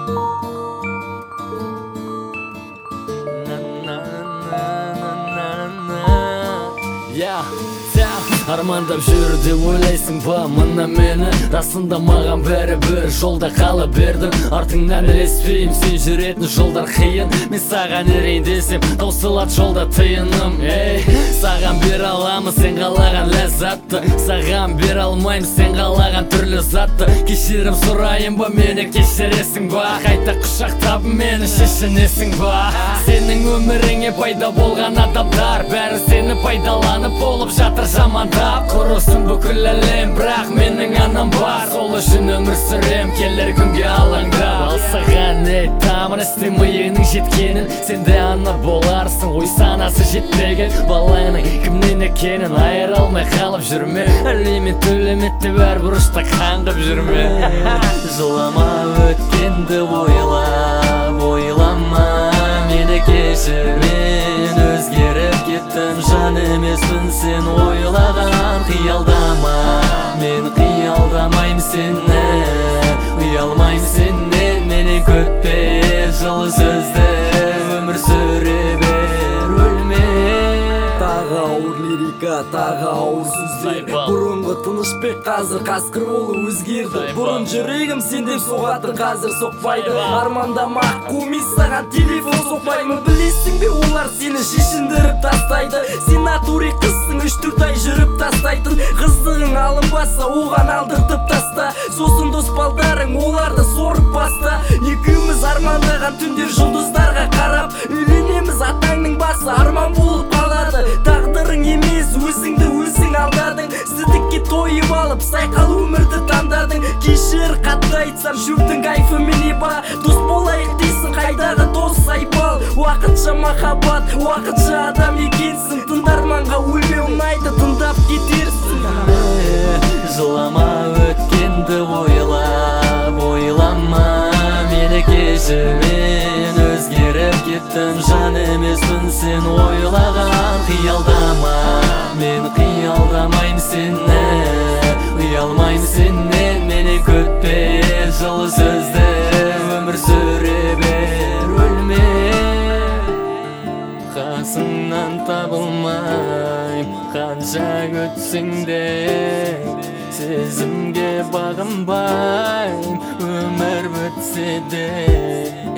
Армандап жүр деп ойлайсың ба мына мені? Расында маған бәрі бір жолда қалып бердім. Артыңнан ілеспеймін, сен жүретін жолдар қиын. Мен саған ерейін десем таусылады жолда тыйыным. Саған бере аламын сен қалаған ләззатты, саған бере алмаймын сен қалаған түрлі затты. Кешірім сұрайын ба мені кешіресің ба? Қайта құшақтап мені шешінесің ба? Сенің өміріңе пайда болған адамдар бәрі сені пайдаланып болып жатыр жамандап. Құрысын бүкіл әлем, бірақ менің анам бар, сол үшін өмір сүрем келер күнге алаңдап. Ал саған айтамын істе миыңның жеткенін, сен де ана боларсың, ой санасы жетпеген балаңның кімнен екенін айыра алмай қалып жүрме. Алимент төлемет деп әр бұрышта қаңғып жүрме. Жылама өткенді ойлама мені кешір, мен өзгеріп кеттім, жан емеспін сен ойлаған. Қиялдама, мен қиялдамайым сені, ұялмайым сенен, менен көтпе жылы сөзді, өмір сүре бер, өлме. Тағы ауыр лирика, тағы ауыр сөздер. Бұрынғы тынышбек қазір қасқыр болу өзгерді. Бұрын жүрегім сен деп соғатын, қазір соқпайды. Армандама қумей саған телефон соқпаймын, білесің бе олар сені шешіндіріп тастайды. Сен натуре қызсың, 3-4 ай жүріп тастайтын. Қыздығың алынбаса оған алдыртып таста, сосын дос балдарың оларды сорып баста. Екеуміз армандаған түндер жұлдыздарға қарап, үйленеміз атаңның басы арман болып қалады. Тағдырың емес өзіңді өзің алдадың, сіздікке тойып алып сайқал өмірді таңдадың. Кешір қатты айтсам шөптің кайфы мене ба, дос болайық дейсің қайдағы дос айбал. Уақытша махаббат, уақытша адам екенсің, тыңдарманға өлме ұнайды, тыңдап кетерсің. Жылама өткенді ойлама мені кешір, мен өзгеріп кеттім, жан емеспін сен ойлаған. Қиялдама, мен қиялдамайым сені, ұялмайым сенен, менен көтпе жылы сөзді, өмір сүре бер, өлме. Қасыңнан табылмайым қанша өтсең де, сезімге бағынбайым өмір өтсе де.